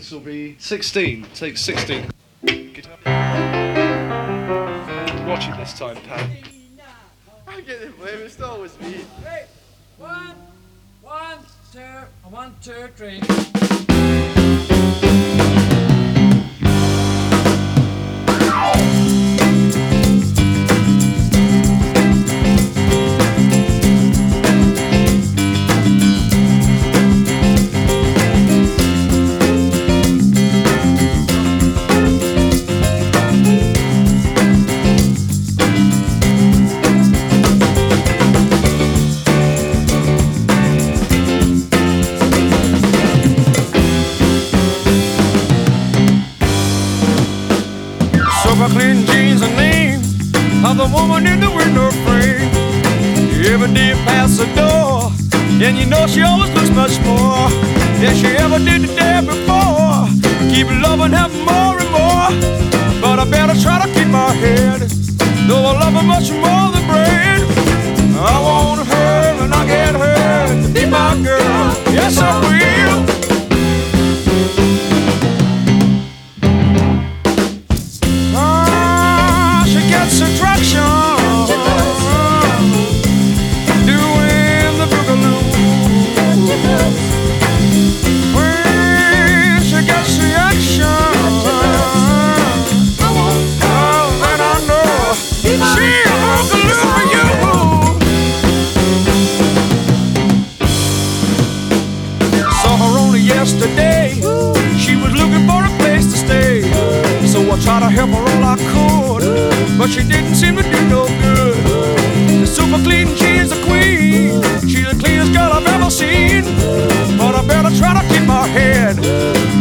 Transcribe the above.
This will be 16. Take 16. Guitar. Watching this time, Pat. I'm getting blame. It's always me. Hey, one, two, three. Super clean jeans and name of the woman in the window frame. Every day past the door, and you know she always looks much more than she ever did the day before. Keep loving her more and more, but I better try to keep my head, though I love her much more than bread. I want her and I get her to be my girl. Yes, I will. Doing the boogaloo. When she gets the action, oh, then I know she'll boogaloo for you. Saw her only yesterday. She was looking for a place to stay, so I tried to help her all I could, but she didn't seem to do no good. The super clean, she's a queen. She's the cleanest girl I've ever seen, but I better try to keep my head,